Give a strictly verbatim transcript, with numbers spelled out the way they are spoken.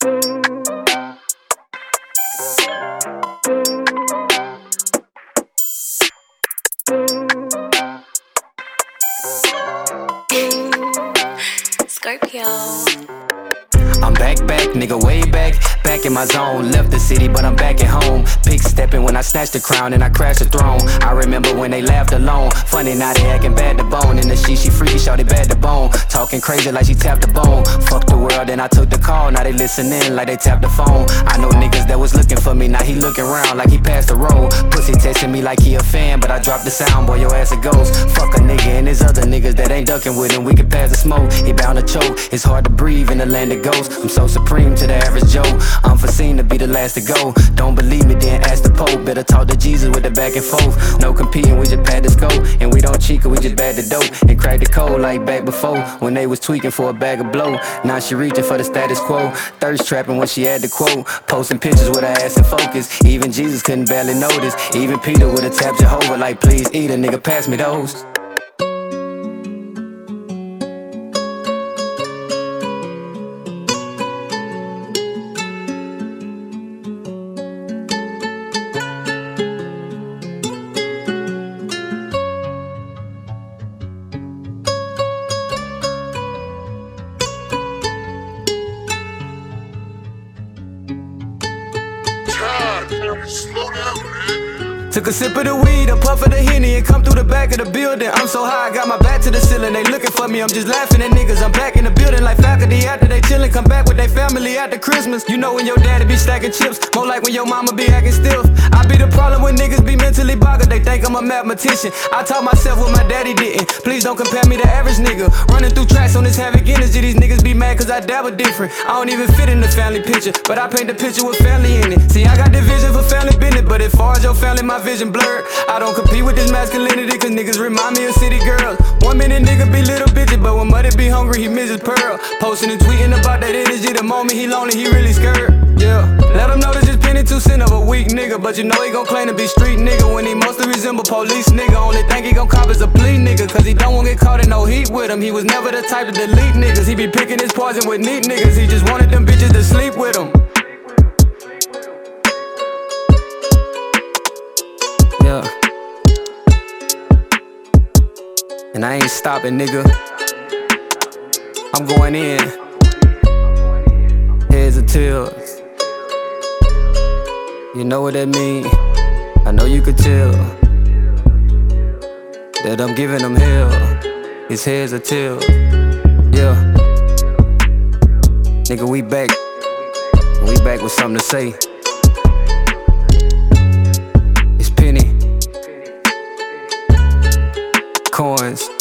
Scorpio. I'm back, back, nigga, way back. Back in my zone, left the city, but I'm back at home. Pick stepping when I snatched the crown and I crashed the throne. I remember when they laughed alone. Funny now they acting bad to bone. In the sheet she freaky, shawty bad to bone. Talking crazy like she tapped the bone. Fuck the world, then I took the call. Now they listening like they tapped the phone. I know niggas that was looking for me, now he looking around like he passed the road. Pussy texting me like he a fan, but I dropped the sound, boy, your ass a ghost. Fuck a nigga and his other niggas that ain't ducking with him. We can pass the smoke, he bound to choke. It's hard to breathe in the land of ghosts. I'm so supreme to the average Joe. Unforeseen to be the last to go. Don't believe me, then ask the Pope. Better talk to Jesus with the back and forth. No competing, we just pad the scope. And we don't cheat, we just bag the dope. And crack the code like back before, when they was tweaking for a bag of blow. Now she reaching for the status quo. Thirst trapping when she had the quote. Posting pictures with her ass in focus. Even Jesus couldn't barely notice. Even Peter would've tapped Jehovah like, please eat a nigga, pass me those. Took a sip of the weed, a puff of the Henny, and come through the back of the building. I'm so high, I got my back to the ceiling. They looking for me, I'm just laughing at niggas. I'm back in the building like faculty after they chillin'. Come back with their family after Christmas. You know when your daddy be stacking chips, more like when your mama be acting stiff. I be the problem when niggas be mentally boggled. They think I'm a mathematician. I taught myself what my daddy didn't. Please don't compare me to average nigga. Running through tracks on this havoc energy. These niggas be mad cause I dabble different. I don't even fit in the family picture, but I paint the picture with family in it. See, I got the vision for family business, but as far as your family, my vision blurred. I don't compete with this masculinity, cause niggas remind me of city girls. One minute nigga be little bitches, but when mother be hungry, he misses Pearl. Posting and tweeting about that energy, the moment he lonely, he really scared. Yeah, let him know this just penny two cent of a weak nigga, but you know he gon' claim to be street nigga when he mostly resemble police nigga. Only thing he gon' cop is a plea nigga, cause he don't want get caught in no heat with him. He was never the type to delete niggas, he be picking his poison with neat niggas. He just wanted them bitches to sleep with him. Yeah. And I ain't stopping, nigga. I'm going in. Heads or tails. You know what that mean. I know you could tell that I'm giving them hell. It's heads or tails. Yeah. Nigga, we back. We back with something to say. It's Penny. Coins.